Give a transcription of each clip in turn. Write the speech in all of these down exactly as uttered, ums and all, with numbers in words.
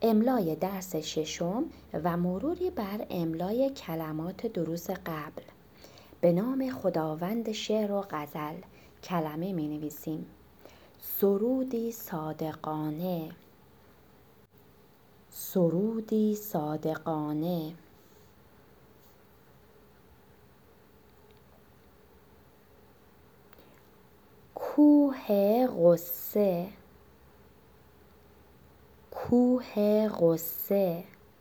املای درس ششم و مروری بر املای کلمات دروس قبل. به نام خداوند شعر و غزل کلمه می نویسیم. سرودی صادقانه، سرودی صادقانه. کوه غصه، کوه غصه.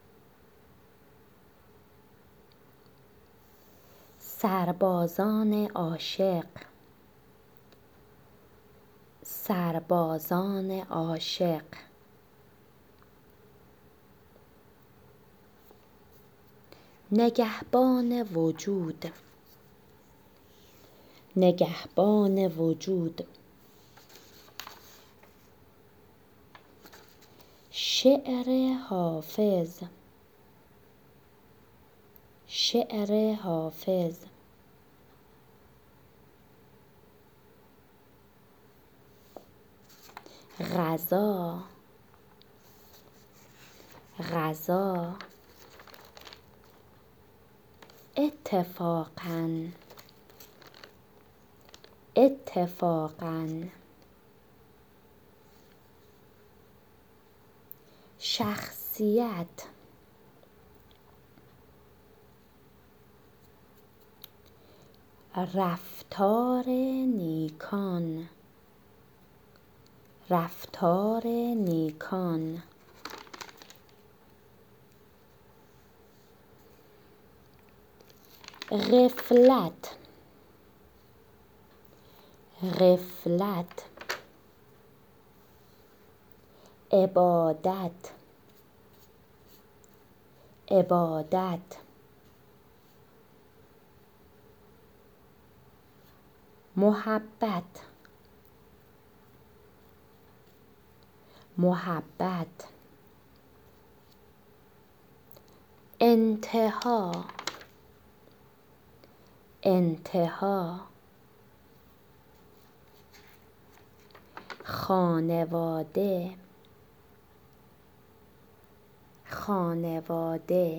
سربازان عاشق، سربازان عاشق. نگهبان وجود، نگهبان وجود. شعر حافظ، شعر حافظ. غذا، غذا. اتفاقاً، اتفاقاً. شخصیت، رفتار نیکان، رفتار نیکان. غفلت، غفلت. عبادت، عبادت. محبت، محبت. انتها، انتها. خانواده، خانواده.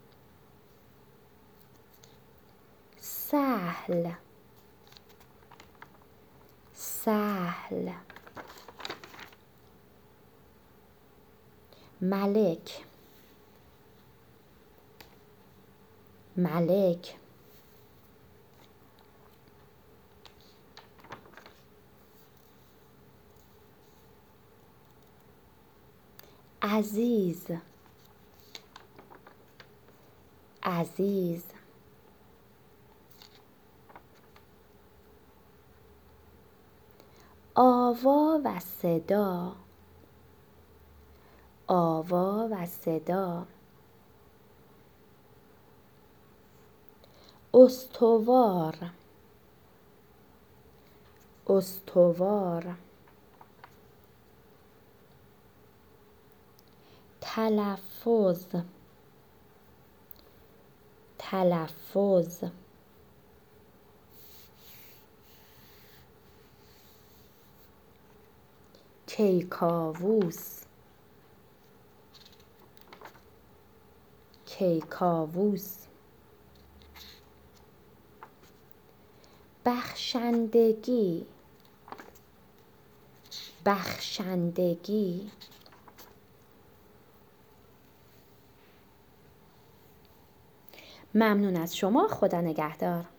سهل، سهل. ملک، ملک. عزیز، عزیز. آوا و صدا، آوا و صدا. استوار، استوار. تلفظ، تلفظ. کیکاووس، کیکاووس. بخشندگی، بخشندگی. ممنون از شما. خدا نگهدار.